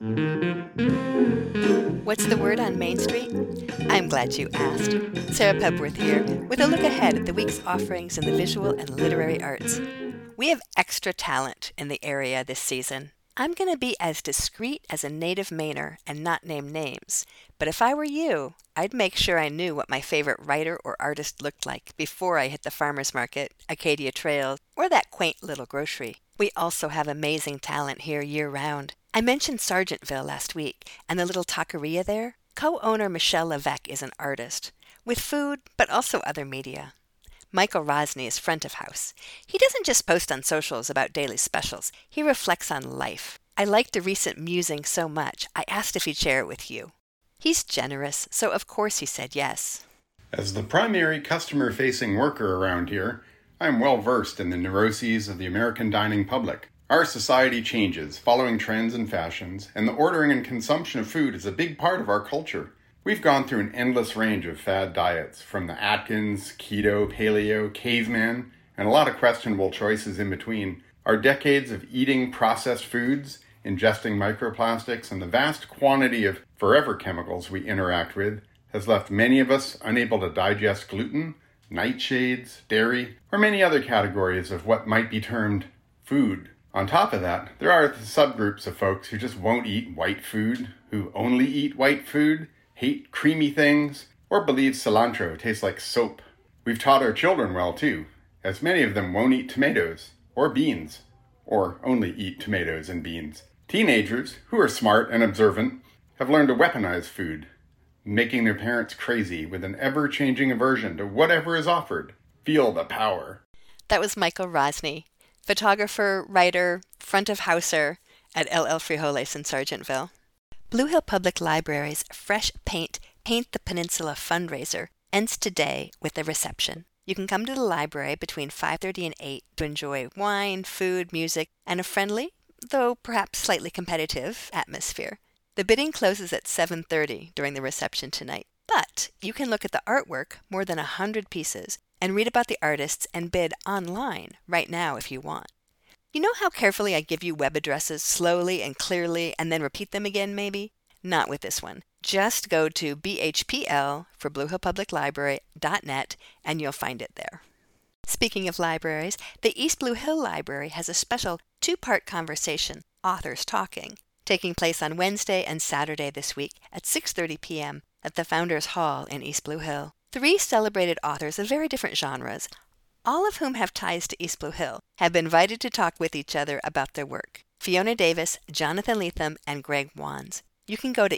What's the word on Main Street? I'm glad you asked. Sarah Pepworth here with a look ahead at the week's offerings in the visual and literary arts. We have extra talent in the area this season. I'm going to be as discreet as a native Mainer and not name names, but if I were you, I'd make sure I knew what my favorite writer or artist looked like before I hit the farmer's market, Acadia Trails, or that quaint little grocery. We also have amazing talent here year-round. I mentioned Sargentville last week, and the little taqueria there. Co-owner Michelle Levesque is an artist, with food, but also other media. Michael Rosny is front of house. He doesn't just post on socials about daily specials, he reflects on life. I liked the recent musing so much, I asked if he'd share it with you. He's generous, so of course he said yes. As the primary customer-facing worker around here, I am well versed in the neuroses of the American dining public. Our society changes, following trends and fashions, and the ordering and consumption of food is a big part of our culture. We've gone through an endless range of fad diets, from the Atkins, keto, paleo, caveman, and a lot of questionable choices in between. Our decades of eating processed foods, ingesting microplastics, and the vast quantity of forever chemicals we interact with has left many of us unable to digest gluten, nightshades, dairy, or many other categories of what might be termed food. On top of that, there are the subgroups of folks who just won't eat white food, who only eat white food, hate creamy things, or believe cilantro tastes like soap. We've taught our children well too, as many of them won't eat tomatoes, or beans, or only eat tomatoes and beans. Teenagers, who are smart and observant, have learned to weaponize food, making their parents crazy with an ever-changing aversion to whatever is offered. Feel the power. That was Michael Rosny, photographer, writer, front of houser at LL Frijoles in Sargentville. Blue Hill Public Library's Fresh Paint the Peninsula fundraiser ends today with a reception. You can come to the library between 5:30 and 8 to enjoy wine, food, music, and a friendly, though perhaps slightly competitive, atmosphere. The bidding closes at 7:30 during the reception tonight, but you can look at the artwork, more than 100 pieces, and read about the artists and bid online right now if you want. You know how carefully I give you web addresses slowly and clearly and then repeat them again maybe? Not with this one. Just go to BHPL for BlueHillPublicLibrary.net and you'll find it there. Speaking of libraries, the East Blue Hill Library has a special 2-part conversation, Authors Talking, taking place on Wednesday and Saturday this week at 6:30 p.m. at the Founders Hall in East Blue Hill. 3 celebrated authors of very different genres, all of whom have ties to East Blue Hill, have been invited to talk with each other about their work. Fiona Davis, Jonathan Lethem, and Greg Wands. You can go to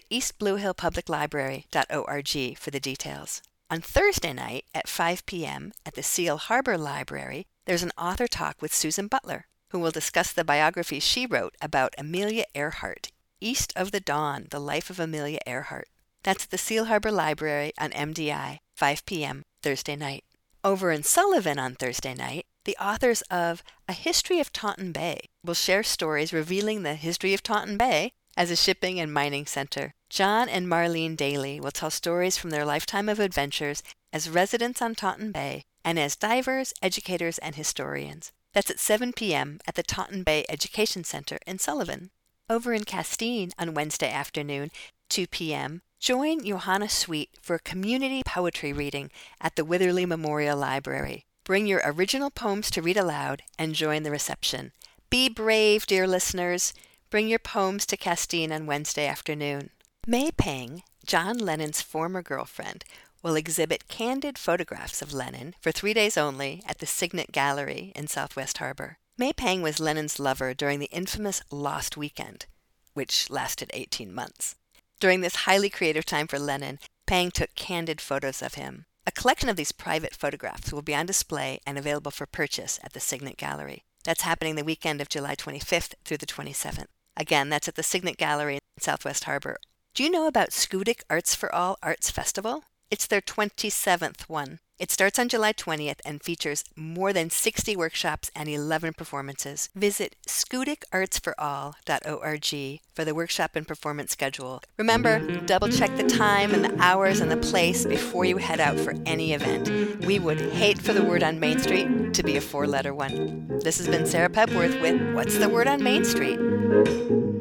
eastbluehillpubliclibrary.org for the details. On Thursday night at 5 p.m. at the Seal Harbor Library, there's an author talk with Susan Butler, who will discuss the biography she wrote about Amelia Earhart, East of the Dawn, The Life of Amelia Earhart. That's at the Seal Harbor Library on MDI, 5 p.m. Thursday night. Over in Sullivan on Thursday night, the authors of A History of Taunton Bay will share stories revealing the history of Taunton Bay as a shipping and mining center. John and Marlene Daly will tell stories from their lifetime of adventures as residents on Taunton Bay and as divers, educators, and historians. That's at 7 p.m. at the Taunton Bay Education Center in Sullivan. Over in Castine on Wednesday afternoon, 2 p.m., join Johanna Sweet for a community poetry reading at the Witherley Memorial Library. Bring your original poems to read aloud and join the reception. Be brave, dear listeners. Bring your poems to Castine on Wednesday afternoon. May Pang, John Lennon's former girlfriend, will exhibit candid photographs of Lennon for 3 days only at the Signet Gallery in Southwest Harbor. May Pang was Lennon's lover during the infamous Lost Weekend, which lasted 18 months. During this highly creative time for Lennon, Pang took candid photos of him. A collection of these private photographs will be on display and available for purchase at the Signet Gallery. That's happening the weekend of July 25th through the 27th. Again, that's at the Signet Gallery in Southwest Harbor. Do you know about Schoodic Arts for All Arts Festival? It's their 27th one. It starts on July 20th and features more than 60 workshops and 11 performances. Visit SchoodicArtsForAll.org for the workshop and performance schedule. Remember, double-check the time and the hours and the place before you head out for any event. We would hate for the word on Main Street to be a 4-letter one. This has been Sarah Pepworth with What's the Word on Main Street?